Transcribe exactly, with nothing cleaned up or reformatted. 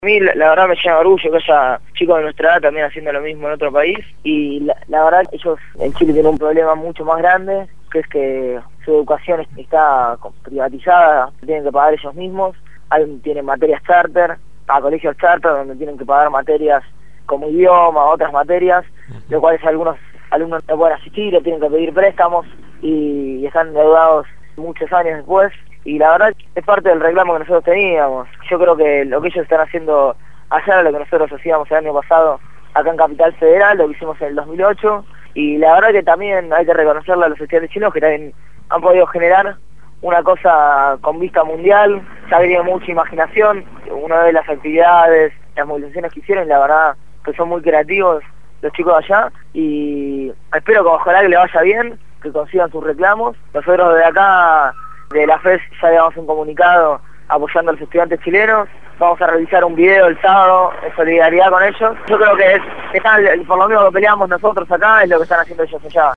A mí la, la verdad me llena de orgullo que haya chicos de nuestra edad también haciendo lo mismo en otro país, y la, la verdad ellos en Chile tienen un problema mucho más grande, que es que su educación está privatizada, tienen que pagar ellos mismos. Hay, tienen materias charter, a colegios charter donde tienen que pagar materias como idioma, otras materias, lo cual es algunos alumnos no pueden asistir o tienen que pedir préstamos y, y están endeudados muchos años después. Y la verdad es parte del reclamo que nosotros teníamos. Yo creo que lo que ellos están haciendo allá era lo que nosotros hacíamos el año pasado acá en Capital Federal, lo que hicimos en el dos mil ocho, y la verdad que también hay que reconocerle a los estudiantes chilenos que también han podido generar una cosa con vista mundial, ya que tienen mucha imaginación. Una de las actividades, las movilizaciones que hicieron, la verdad que son muy creativos los chicos de allá, y espero que ojalá que le vaya bien, que consigan sus reclamos. Nosotros de acá, de la F E S, ya llevamos un comunicado apoyando a los estudiantes chilenos. Vamos a realizar un video el sábado en solidaridad con ellos. Yo creo que es, están, por lo mismo que peleamos nosotros acá, es lo que están haciendo ellos allá.